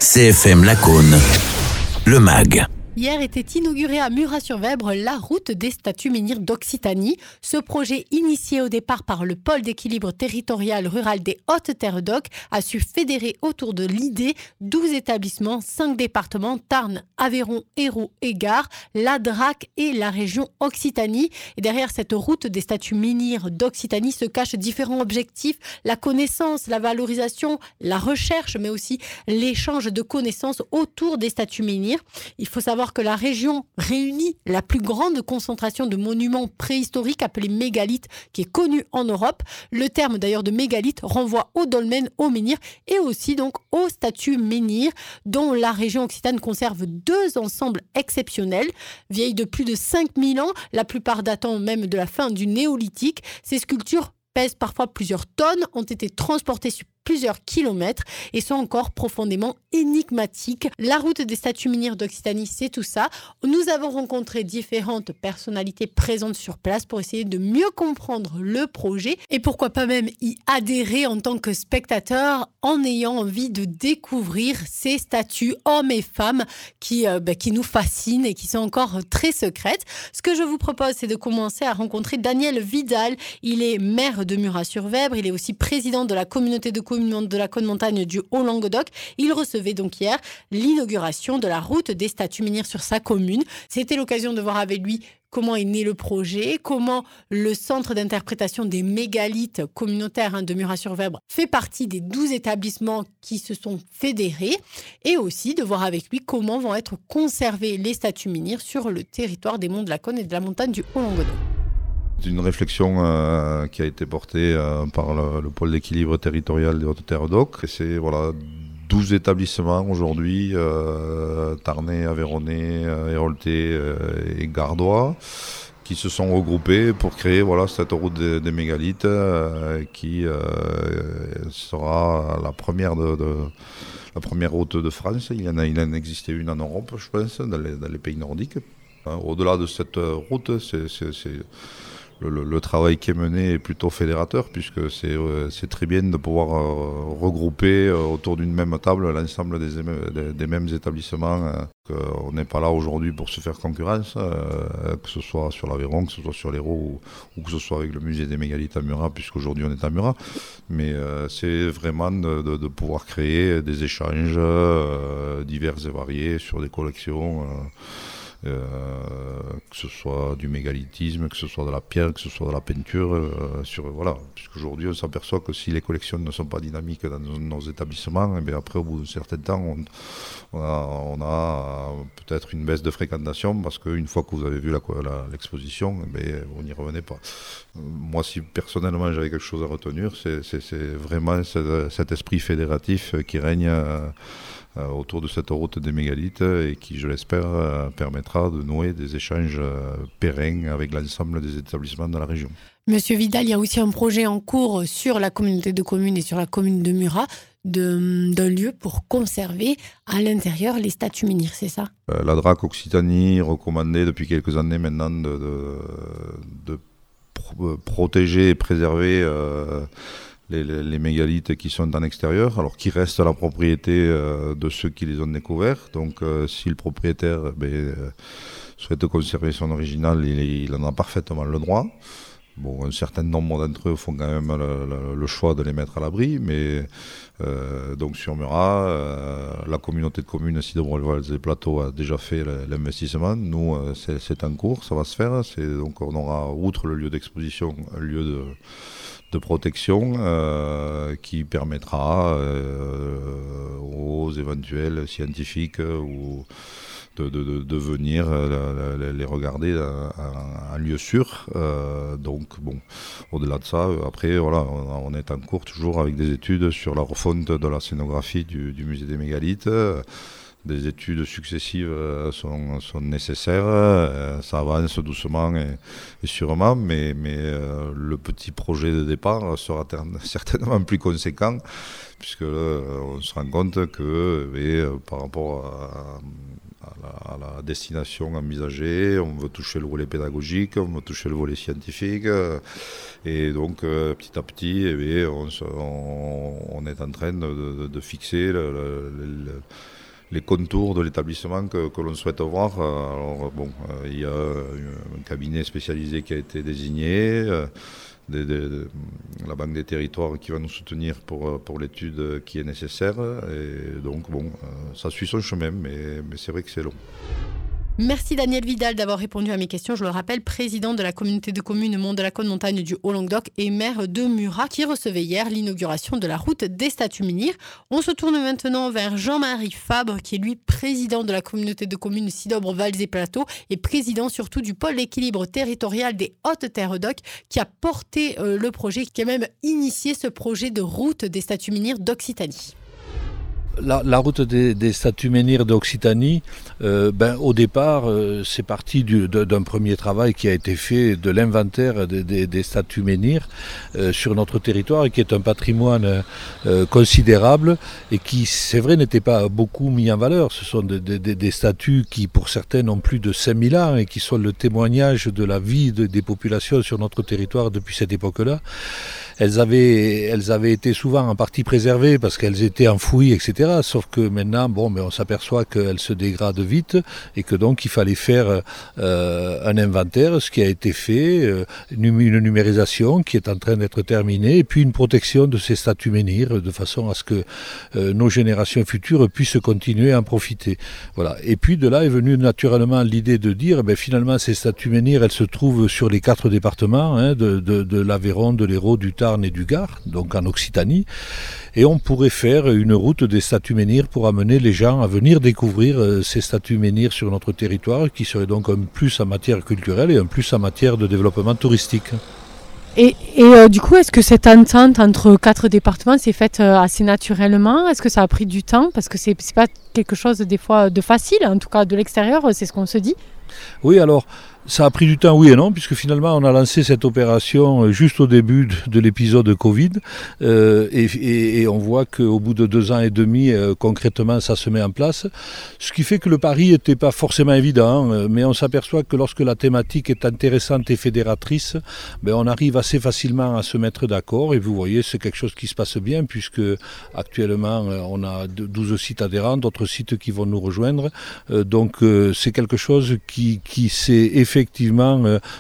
CFM Lacaune, le MAG. Hier était inaugurée à Murat-sur-Vèbre la route des statues menhirs d'Occitanie. Ce projet, initié au départ par le pôle d'équilibre territorial rural des Hautes-Terres d'Oc, a su fédérer autour de l'idée 12 établissements, 5 départements, Tarn, Aveyron, Hérault et Gard, la DRAC et la région Occitanie. Et derrière cette route des statues menhirs d'Occitanie se cachent différents objectifs, la connaissance, la valorisation, la recherche, mais aussi l'échange de connaissances autour des statues menhirs. Il faut savoir que la région réunit la plus grande concentration de monuments préhistoriques appelés mégalithes qui est connue en Europe. Le terme d'ailleurs de mégalithe renvoie au dolmen, aux menhirs et aussi donc aux statues menhirs dont la région occitane conserve 2 ensembles exceptionnels, vieilles de plus de 5000 ans, la plupart datant même de la fin du néolithique. Ces sculptures pèsent parfois plusieurs tonnes, ont été transportées sur plusieurs kilomètres et sont encore profondément énigmatiques. La route des statues menhirs d'Occitanie, c'est tout ça. Nous avons rencontré différentes personnalités présentes sur place pour essayer de mieux comprendre le projet et pourquoi pas même y adhérer en tant que spectateur en ayant envie de découvrir ces statues, hommes et femmes, qui nous fascinent et qui sont encore très secrètes. Ce que je vous propose, c'est de commencer à rencontrer Daniel Vidal. Il est maire de Murat-sur-Vèbre, il est aussi président de la communauté de communes de la Côte-Montagne du Haut-Languedoc. Il recevait donc hier l'inauguration de la route des statues menhirs sur sa commune. C'était l'occasion de voir avec lui comment est né le projet, comment le centre d'interprétation des mégalithes communautaires de Murat-sur-Vèbre fait partie des 12 établissements qui se sont fédérés et aussi de voir avec lui comment vont être conservées les statues menhirs sur le territoire des monts de la Cône et de la montagne du Haut-Languedoc. C'est une réflexion qui a été portée par le pôle d'équilibre territorial des Hautes-Terres d'Oc. Et c'est 12 établissements aujourd'hui, Tarnais, Aveyronnais, Héraultais et Gardois, qui se sont regroupés pour créer cette route des mégalithes qui sera la première la première route de France. Il en existait une en Europe, je pense, dans les pays nordiques. Au-delà de cette route, le travail qui est mené est plutôt fédérateur puisque c'est très bien de pouvoir regrouper autour d'une même table l'ensemble des mêmes établissements. On n'est pas là aujourd'hui pour se faire concurrence, que ce soit sur l'Aveyron, que ce soit sur l'Hérault ou que ce soit avec le musée des mégalithes à Murat, puisqu'aujourd'hui on est à Murat. Mais c'est vraiment de pouvoir créer des échanges divers et variés sur des collections. Que ce soit du mégalithisme, que ce soit de la pierre, que ce soit de la peinture, puisqu'aujourd'hui on s'aperçoit que si les collections ne sont pas dynamiques dans nos établissements, et bien après au bout d'un certain temps on a peut-être une baisse de fréquentation parce qu'une fois que vous avez vu l'exposition, vous n'y revenez pas. Moi, si personnellement j'avais quelque chose à retenir, c'est vraiment cet esprit fédératif qui règne autour de cette route des mégalithes et qui, je l'espère, permettra de nouer des échanges pérennes avec l'ensemble des établissements de la région. Monsieur Vidal, il y a aussi un projet en cours sur la communauté de communes et sur la commune de Murat d'un lieu pour conserver à l'intérieur les statues menhirs, c'est ça ? La DRAC Occitanie recommandait depuis quelques années maintenant de protéger et préserver les mégalithes qui sont en extérieur, alors qui restent à la propriété de ceux qui les ont découverts. Donc si le propriétaire souhaite conserver son original, il en a parfaitement le droit. Bon, un certain nombre d'entre eux font quand même le choix de les mettre à l'abri, mais donc sur Murat, la communauté de communes Cidre-Volvals et Plateaux a déjà fait l'investissement. Nous, c'est en cours, ça va se faire. Donc on aura, outre le lieu d'exposition, un lieu de protection qui permettra aux éventuels scientifiques ou de venir les regarder en lieu sûr. Donc bon, au-delà de ça, après on est en cours toujours avec des études sur la refonte de la scénographie du musée des mégalithes. Des études successives sont nécessaires, ça avance doucement et sûrement, mais le petit projet de départ sera certainement plus conséquent, puisque on se rend compte que par rapport à la destination envisagée, on veut toucher le volet pédagogique, on veut toucher le volet scientifique, et donc petit à petit, on est en train de fixer les contours de l'établissement que l'on souhaite voir. Alors il y a un cabinet spécialisé qui a été désigné, la Banque des territoires qui va nous soutenir pour l'étude qui est nécessaire. Et donc ça suit son chemin, mais c'est vrai que c'est long. Merci Daniel Vidal d'avoir répondu à mes questions. Je le rappelle, président de la communauté de communes Mont de la Cône Montagne du Haut-Languedoc et maire de Murat, qui recevait hier l'inauguration de la route des statues Menhir. On se tourne maintenant vers Jean-Marie Fabre, qui est lui président de la communauté de communes Sidobre-Vals et Plateaux et président surtout du pôle d'équilibre territorial des Hautes-Terres-d'Oc, qui a porté le projet, qui a même initié ce projet de route des statues Menhir d'Occitanie. La route des statues Menhir d'Occitanie, au départ, c'est parti d'un premier travail qui a été fait de l'inventaire des statues Menhir sur notre territoire, et qui est un patrimoine considérable et qui, c'est vrai, n'était pas beaucoup mis en valeur. Ce sont des statues qui, pour certaines, ont plus de 5000 ans et qui sont le témoignage de la vie des populations sur notre territoire depuis cette époque-là. Elles avaient été souvent en partie préservées parce qu'elles étaient enfouies, etc. Sauf que maintenant, on s'aperçoit qu'elles se dégradent vite et que donc il fallait faire un inventaire, ce qui a été fait, une numérisation qui est en train d'être terminée, et puis une protection de ces statues Menhir de façon à ce que nos générations futures puissent continuer à en profiter. Voilà. Et puis de là est venue naturellement l'idée de dire, finalement ces statues Menhir, elles se trouvent sur les 4 départements, de l'Aveyron, de l'Hérault, du Tarn et du Gard, donc en Occitanie, et on pourrait faire une route des statues Menhir pour amener les gens à venir découvrir ces statues Menhir sur notre territoire, qui serait donc un plus en matière culturelle et un plus en matière de développement touristique. Et du coup, est-ce que cette entente entre 4 départements s'est faite assez naturellement ? Est-ce que ça a pris du temps ? Parce que c'est pas quelque chose des fois de facile, en tout cas de l'extérieur, c'est ce qu'on se dit. Oui, alors ça a pris du temps, oui et non, puisque finalement on a lancé cette opération juste au début de l'épisode Covid, et on voit qu'au bout de 2 ans et demi, concrètement, ça se met en place. Ce qui fait que le pari n'était pas forcément évident, mais on s'aperçoit que lorsque la thématique est intéressante et fédératrice, on arrive assez facilement à se mettre d'accord, et vous voyez, c'est quelque chose qui se passe bien, puisque actuellement on a 12 sites adhérents, d'autres sites qui vont nous rejoindre, donc c'est quelque chose qui s'est effectivement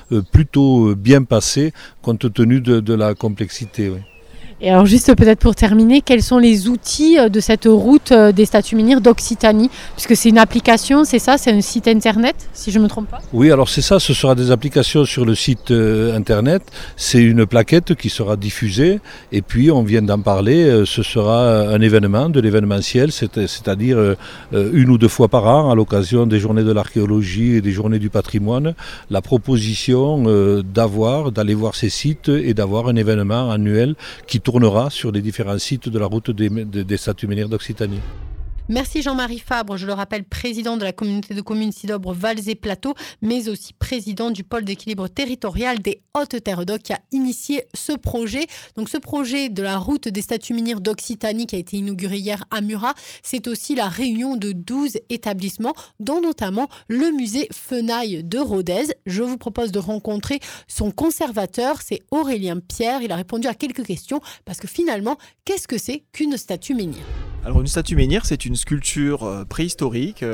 plutôt bien passé compte tenu de la complexité. Oui. Et alors juste peut-être pour terminer, quels sont les outils de cette route des statues Menhir d'Occitanie ? Puisque c'est une application, c'est ça, c'est un site internet, si je ne me trompe pas ? Oui, alors c'est ça, ce sera des applications sur le site internet, c'est une plaquette qui sera diffusée, et puis on vient d'en parler, ce sera un événement, de l'événementiel, c'est-à-dire 1 ou 2 fois par an, à l'occasion des journées de l'archéologie et des journées du patrimoine, la proposition d'aller voir ces sites et d'avoir un événement annuel qui tournera sur les différents sites de la route des statues Menhir d'Occitanie. Merci Jean-Marie Fabre, je le rappelle, président de la communauté de communes Sidobre-Vals et Plateaux, mais aussi président du pôle d'équilibre territorial des Hautes-Terres-d'Oc, qui a initié ce projet. Donc ce projet de la route des statues Menhir d'Occitanie qui a été inauguré hier à Murat, c'est aussi la réunion de 12 établissements, dont notamment le musée Fenaille de Rodez. Je vous propose de rencontrer son conservateur, c'est Aurélien Pierre. Il a répondu à quelques questions, parce que finalement, qu'est-ce que c'est qu'une statue Menhir ? Alors une statue Menhir, c'est une sculpture préhistorique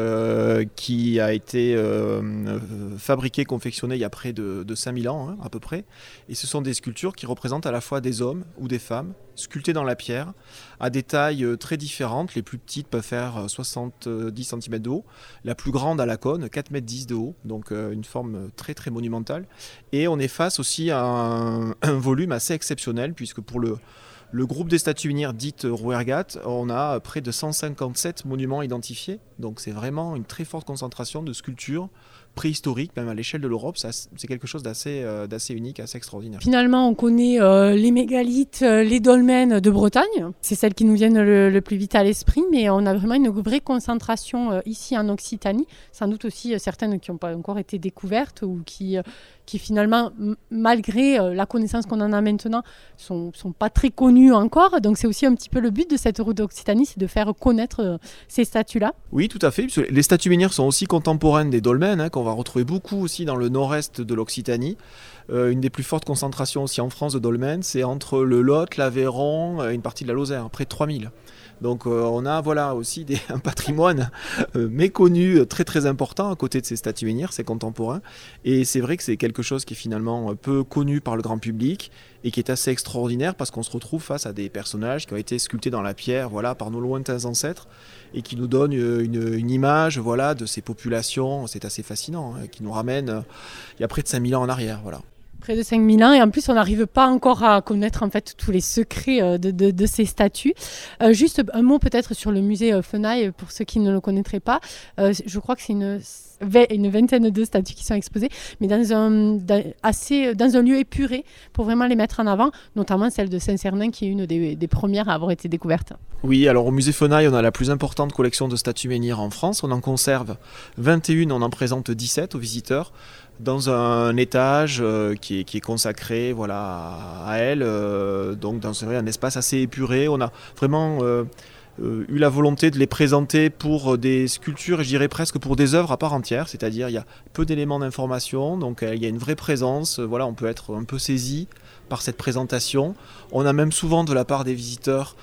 qui a été fabriquée, confectionnée il y a près de 5000 ans à peu près. Et ce sont des sculptures qui représentent à la fois des hommes ou des femmes, sculptées dans la pierre, à des tailles très différentes. Les plus petites peuvent faire 70 cm de haut, la plus grande à la cône, 4,10 m de haut, donc une forme très très monumentale. Et on est face aussi à un volume assez exceptionnel, puisque pour le groupe des statues Menhir dites Rouergat, on a près de 157 monuments identifiés. Donc c'est vraiment une très forte concentration de sculptures préhistorique, même à l'échelle de l'Europe. C'est quelque chose d'assez unique, assez extraordinaire. Finalement, on connaît les mégalithes, les dolmens de Bretagne. C'est celles qui nous viennent le plus vite à l'esprit, mais on a vraiment une vraie concentration ici en Occitanie. Sans doute aussi certaines qui n'ont pas encore été découvertes ou qui finalement, malgré la connaissance qu'on en a maintenant, sont pas très connues encore. Donc c'est aussi un petit peu le but de cette route d'Occitanie, c'est de faire connaître ces statues-là. Oui, tout à fait. Les statues menhirs sont aussi contemporaines des dolmens, qu'on va retrouver beaucoup aussi dans le nord-est de l'Occitanie. Une des plus fortes concentrations aussi en France de dolmens, c'est entre le Lot, l'Aveyron et une partie de la Lozère, près de 3000. Donc on a aussi un patrimoine méconnu très très important à côté de ces statues menhirs, c'est contemporain. Et c'est vrai que c'est quelque chose qui est finalement peu connu par le grand public et qui est assez extraordinaire parce qu'on se retrouve face à des personnages qui ont été sculptés dans la pierre par nos lointains ancêtres et qui nous donnent une image de ces populations. C'est assez fascinant, qui nous ramène il y a près de 5000 ans en arrière. Voilà. Près de 5000 ans, et en plus on n'arrive pas encore à connaître en fait tous les secrets de ces statues. Juste un mot peut-être sur le musée Fenaille pour ceux qui ne le connaîtraient pas. Je crois que c'est une vingtaine de statues qui sont exposées, mais dans un lieu épuré pour vraiment les mettre en avant, notamment celle de Saint-Cernin qui est une des premières à avoir été découverte. Oui, alors au musée Fenaille, on a la plus importante collection de statues menhirs en France. On en conserve 21, on en présente 17 aux visiteurs, dans un étage qui est consacré à elle, donc dans un espace assez épuré. On a vraiment eu la volonté de les présenter pour des sculptures et je dirais presque pour des œuvres à part entière, c'est-à-dire il y a peu d'éléments d'information, donc il y a une vraie présence, on peut être un peu saisi par cette présentation. On a même souvent de la part des visiteurs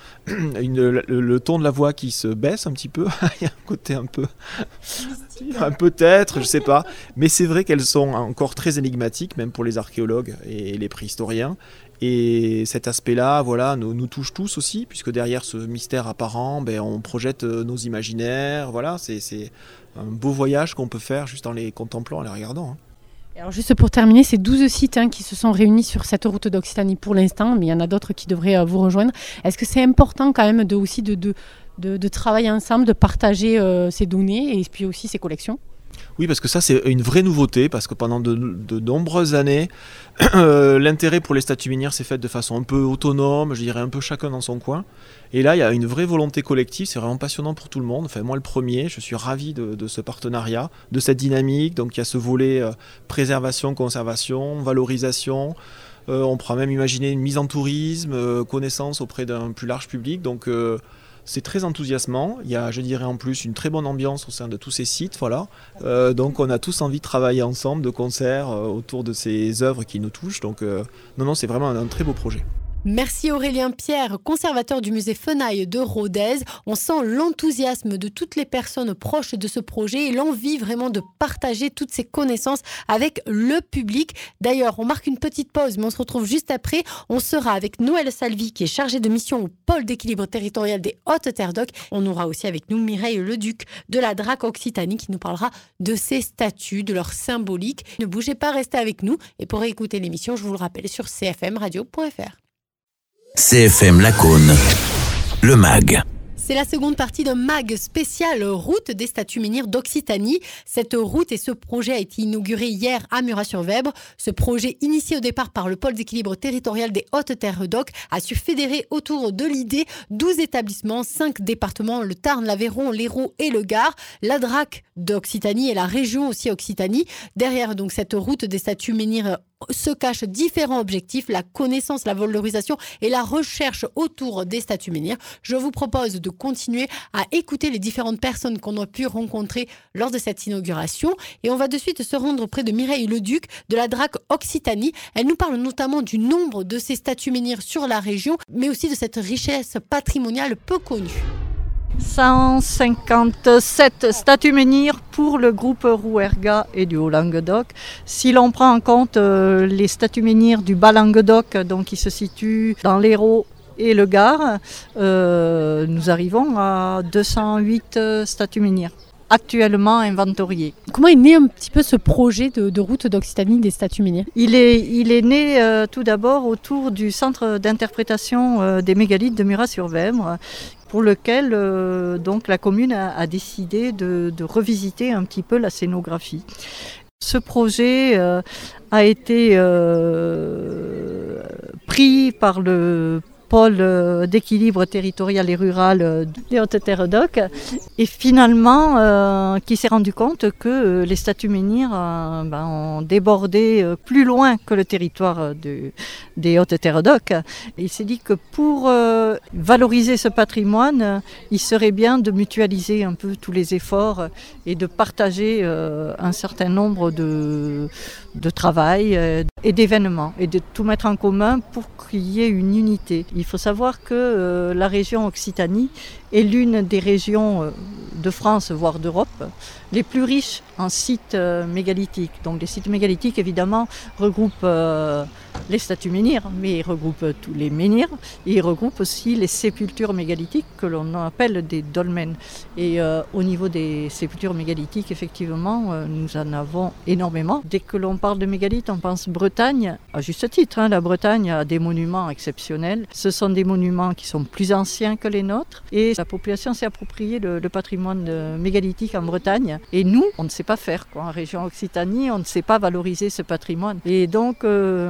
le ton de la voix qui se baisse un petit peu. Il y a un côté un peu peut-être, je sais pas. Mais c'est vrai qu'elles sont encore très énigmatiques, même pour les archéologues et les préhistoriens. Et cet aspect-là, nous touche tous aussi, puisque derrière ce mystère apparent, on projette nos imaginaires. C'est un beau voyage qu'on peut faire juste en les contemplant, en les regardant. Alors juste pour terminer, c'est 12 sites qui se sont réunis sur cette route d'Occitanie pour l'instant, mais il y en a d'autres qui devraient vous rejoindre. Est-ce que c'est important quand même de travailler ensemble, de partager ces données et puis aussi ces collections ? Oui, parce que ça c'est une vraie nouveauté, parce que pendant de nombreuses années, l'intérêt pour les statues menhirs s'est fait de façon un peu autonome, je dirais un peu chacun dans son coin. Et là, il y a une vraie volonté collective, c'est vraiment passionnant pour tout le monde. Enfin, moi le premier, je suis ravi de ce partenariat, de cette dynamique. Donc il y a ce volet préservation, conservation, valorisation. On pourra même imaginer une mise en tourisme, connaissance auprès d'un plus large public. Donc c'est très enthousiasmant. Il y a, je dirais en plus, une très bonne ambiance au sein de tous ces sites. Donc on a tous envie de travailler ensemble, de concert, autour de ces œuvres qui nous touchent. Donc non, c'est vraiment un très beau projet. Merci Aurélien Pierre, conservateur du musée Fenaille de Rodez. On sent l'enthousiasme de toutes les personnes proches de ce projet et l'envie vraiment de partager toutes ces connaissances avec le public. D'ailleurs, on marque une petite pause, mais on se retrouve juste après. On sera avec Noël Salvi, qui est chargée de mission au pôle d'équilibre territorial des Hautes-Terres d'Oc. On aura aussi avec nous Mireille Leduc de la DRAC Occitanie qui nous parlera de ces statues, de leur symbolique. Ne bougez pas, restez avec nous. Et pour écouter l'émission, je vous le rappelle sur cfmradio.fr. CFM Lacaune, le MAG. C'est la seconde partie d'un MAG spécial route des statues menhirs d'Occitanie. Cette route et ce projet a été inauguré hier à Murat-sur-Vèbre. Ce projet, initié au départ par le pôle d'équilibre territorial des Hautes-Terres d'Oc, a su fédérer autour de l'idée 12 établissements, 5 départements, le Tarn, l'Aveyron, l'Hérault et le Gard, la DRAC d'Occitanie et la région aussi Occitanie. Derrière donc cette route des statues menhirs se cachent différents objectifs, la connaissance, la valorisation et la recherche autour des statues menhirs. Je vous propose de continuer à écouter les différentes personnes qu'on a pu rencontrer lors de cette inauguration. Et on va de suite se rendre auprès de Mireille Leduc de la DRAC Occitanie. Elle nous parle notamment du nombre de ces statues menhirs sur la région, mais aussi de cette richesse patrimoniale peu connue. 157 statues menhirs pour le groupe Rouergat et du Haut-Languedoc. Si l'on prend en compte les statues menhirs du Bas-Languedoc, donc qui se situent dans l'Hérault et le Gard, nous arrivons à 208 statues menhirs actuellement inventoriées. Comment est né un petit peu ce projet de route d'Occitanie des statues menhirs ? Il est né tout d'abord autour du centre d'interprétation des mégalithes de Murat-sur-Vèbre, pour lequel donc la commune a décidé de revisiter un petit peu la scénographie. Ce projet a été pris par le pôle d'équilibre territorial et rural des Hautes-Terres d'Oc et finalement qui s'est rendu compte que les statuts menhirs ont débordé plus loin que le territoire des Hautes-Terres d'Oc. Il s'est dit que pour valoriser ce patrimoine, il serait bien de mutualiser un peu tous les efforts et de partager un certain nombre de travail et d'événements et de tout mettre en commun pour qu'il y ait une unité. Il faut savoir que la région Occitanie est l'une des régions de France, voire d'Europe, les plus riches en sites mégalithiques. Donc les sites mégalithiques, évidemment, regroupent les statues menhirs, mais ils regroupent tous les menhirs, et ils regroupent aussi les sépultures mégalithiques que l'on appelle des dolmens. Et au niveau des sépultures mégalithiques, effectivement, nous en avons énormément. Dès que l'on parle de mégalithes, on pense Bretagne, à juste titre. La Bretagne a des monuments exceptionnels. Ce sont des monuments qui sont plus anciens que les nôtres, et la population s'est approprié le patrimoine mégalithique en Bretagne. Et nous, on ne sait pas faire. En région Occitanie, on ne sait pas valoriser ce patrimoine. Et donc,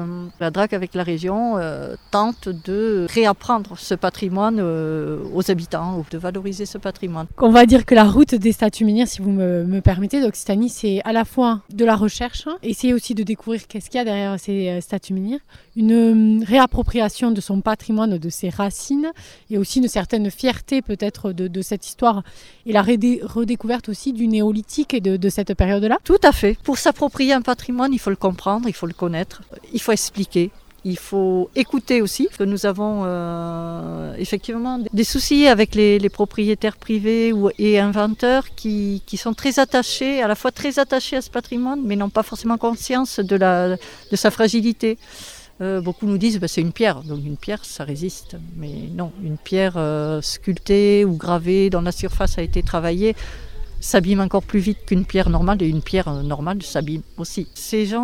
la DRAC avec la région tente de réapprendre ce patrimoine aux habitants, de valoriser ce patrimoine. On va dire que la route des statues menhirs, si vous me permettez, d'Occitanie, c'est à la fois de la recherche, essayer aussi de découvrir qu'est-ce qu'il y a derrière ces statues menhirs, une réappropriation de son patrimoine, de ses racines, et aussi une certaine fierté peut-être de cette histoire, et la redécouverte aussi du néolithique et de cette période-là. Tout à fait. Pour s'approprier un patrimoine, il faut le comprendre, il faut le connaître, il faut expliquer. Il faut écouter aussi, parce que nous avons effectivement des soucis avec les propriétaires privés et inventeurs qui sont très attachés, à la fois très attachés à ce patrimoine, mais n'ont pas forcément conscience de sa fragilité. Beaucoup nous disent c'est une pierre, donc une pierre ça résiste. Mais non, une pierre sculptée ou gravée dont la surface a été travaillée s'abîme encore plus vite qu'une pierre normale, et une pierre normale s'abîme aussi. Ces gens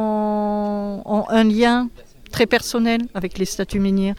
ont un lien très personnel avec les statues menhirs.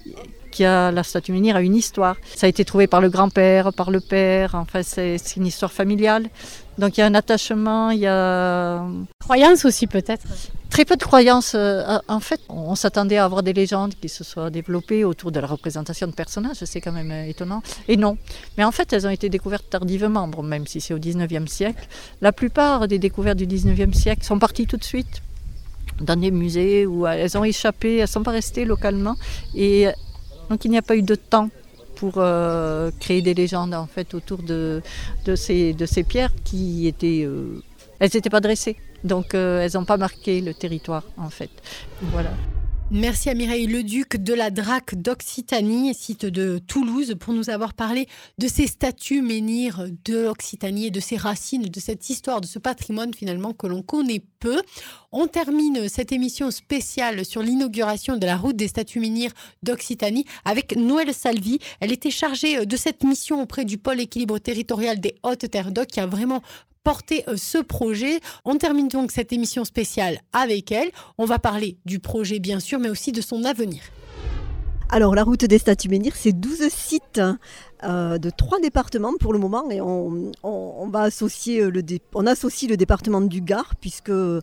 La statue menhir a une histoire. Ça a été trouvé par le grand-père, par le père, enfin c'est une histoire familiale. Donc il y a un attachement, il y a... Croyance aussi peut-être. Très peu de croyances. En fait, on s'attendait à avoir des légendes qui se soient développées autour de la représentation de personnages, c'est quand même étonnant. Et non. Mais en fait, elles ont été découvertes tardivement, même si c'est au 19e siècle. La plupart des découvertes du 19e siècle sont parties tout de suite dans des musées où elles ont échappé, elles ne sont pas restées localement. Et donc il n'y a pas eu de temps pour créer des légendes en fait autour de ces pierres qui étaient... elles n'étaient pas dressées, donc elles n'ont pas marqué le territoire en fait. Voilà. Merci à Mireille Leduc de la DRAC d'Occitanie, site de Toulouse, pour nous avoir parlé de ces statues menhirs de l'Occitanie et de ses racines, de cette histoire, de ce patrimoine finalement que l'on connaît peu. On termine cette émission spéciale sur l'inauguration de la route des statues menhirs d'Occitanie avec Noëlle Salvi. Elle était chargée de cette mission auprès du pôle équilibre territorial des Hautes-Terres d'Oc qui a vraiment porter ce projet. On termine donc cette émission spéciale avec elle. On va parler du projet bien sûr, mais aussi de son avenir. Alors la route des statues menhirs, c'est 12 sites de 3 départements pour le moment, et on va associer on associe le département du Gard, puisque le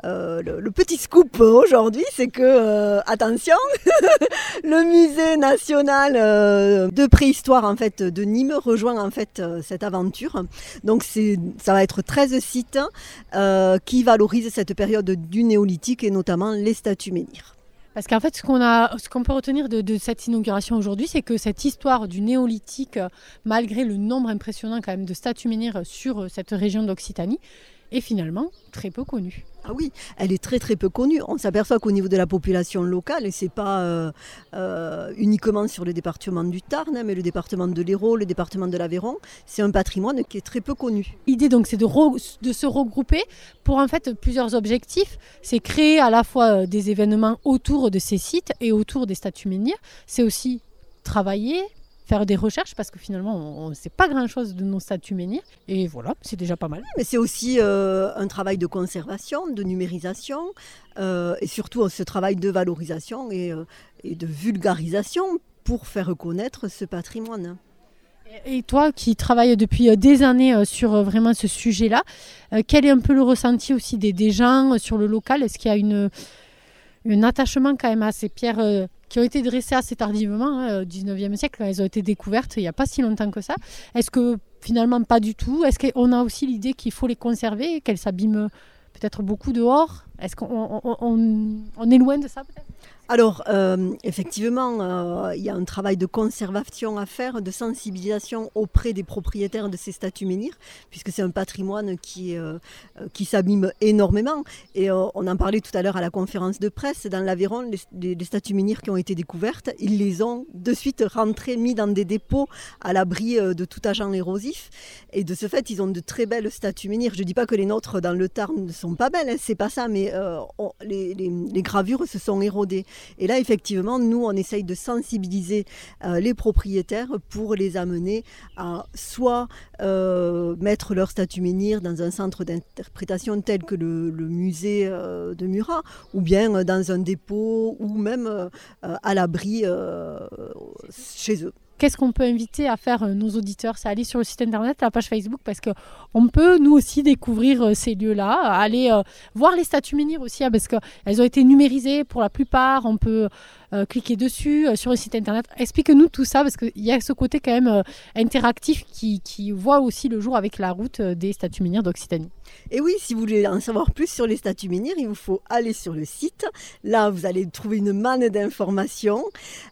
petit scoop aujourd'hui, c'est que attention, le musée national de préhistoire en fait de Nîmes rejoint en fait cette aventure. Donc ça va être 13 sites qui valorisent cette période du néolithique et notamment les statues menhirs. Parce qu'en fait, ce qu'on peut retenir de cette inauguration aujourd'hui, c'est que cette histoire du néolithique, malgré le nombre impressionnant quand même de statues menhirs sur cette région d'Occitanie, est finalement très peu connue. Ah oui, elle est très très peu connue. On s'aperçoit qu'au niveau de la population locale, et c'est pas uniquement sur le département du Tarn, mais le département de l'Hérault, le département de l'Aveyron, c'est un patrimoine qui est très peu connu. L'idée donc c'est de se regrouper pour en fait plusieurs objectifs. C'est créer à la fois des événements autour de ces sites et autour des statues menhirs. C'est aussi travailler, faire des recherches, parce que finalement on ne sait pas grand-chose de nos statues menhirs, et voilà, c'est déjà pas mal. Mais c'est aussi un travail de conservation, de numérisation, et surtout ce travail de valorisation et de vulgarisation pour faire connaître ce patrimoine. Et toi qui travailles depuis des années sur vraiment ce sujet-là, quel est un peu le ressenti aussi des gens sur le local? Est-ce qu'il y a un attachement quand même à ces pierres qui ont été dressées assez tardivement, au 19e siècle, elles ont été découvertes il n'y a pas si longtemps que ça. Est-ce que finalement pas du tout? Est-ce qu'on a aussi l'idée qu'il faut les conserver, qu'elles s'abîment peut-être beaucoup dehors? Est-ce qu'on est loin de ça peut-être? Alors, effectivement, il y a un travail de conservation à faire, de sensibilisation auprès des propriétaires de ces statues menhirs, puisque c'est un patrimoine qui s'abîme énormément. Et on en parlait tout à l'heure à la conférence de presse, dans l'Aveyron, les statues menhirs qui ont été découvertes, ils les ont de suite rentrées, mis dans des dépôts à l'abri de tout agent érosif. Et de ce fait, ils ont de très belles statues menhirs. Je ne dis pas que les nôtres dans le Tarn ne sont pas belles, hein, c'est pas ça, mais les gravures se sont érodées. Et là, effectivement, nous, on essaye de sensibiliser les propriétaires pour les amener à soit mettre leur statue menhir dans un centre d'interprétation tel que le musée de Murat, ou bien dans un dépôt, ou même à l'abri chez eux. Qu'est-ce qu'on peut inviter à faire nos auditeurs? C'est aller sur le site internet, la page Facebook, parce qu'on peut nous aussi découvrir ces lieux-là, aller voir les statues menhirs aussi, parce qu'elles ont été numérisées pour la plupart, on peut cliquer dessus sur le site internet. Explique-nous tout ça, parce qu'il y a ce côté quand même interactif qui voit aussi le jour avec la route des statues menhirs d'Occitanie. Et oui, si vous voulez en savoir plus sur les statues menhirs, il vous faut aller sur le site. Là, vous allez trouver une manne d'informations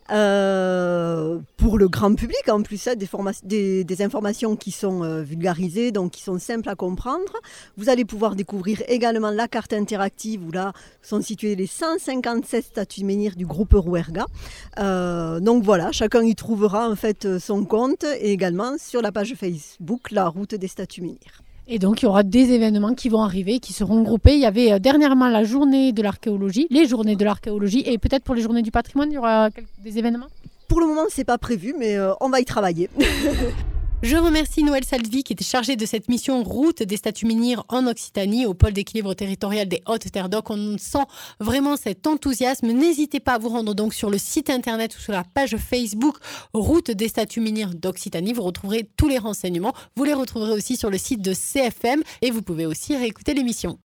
pour le grand public, en plus, hein, des informations qui sont vulgarisées, donc qui sont simples à comprendre. Vous allez pouvoir découvrir également la carte interactive où là sont situées les 157 statues menhirs du groupe Rouerga. Donc voilà, chacun y trouvera en fait son compte, et également sur la page Facebook, la route des statues menhirs. Et donc, il y aura des événements qui vont arriver, qui seront groupés. Il y avait dernièrement la journée de l'archéologie, les journées de l'archéologie, et peut-être pour les journées du patrimoine, il y aura des événements? Pour le moment, ce n'est pas prévu, mais on va y travailler. Je remercie Noël Salvi qui était chargée de cette mission route des statues menhirs en Occitanie au pôle d'équilibre territorial des Hautes-Terres d'Oc. On sent vraiment cet enthousiasme. N'hésitez pas à vous rendre donc sur le site internet ou sur la page Facebook route des statues menhirs d'Occitanie. Vous retrouverez tous les renseignements. Vous les retrouverez aussi sur le site de CFM et vous pouvez aussi réécouter l'émission.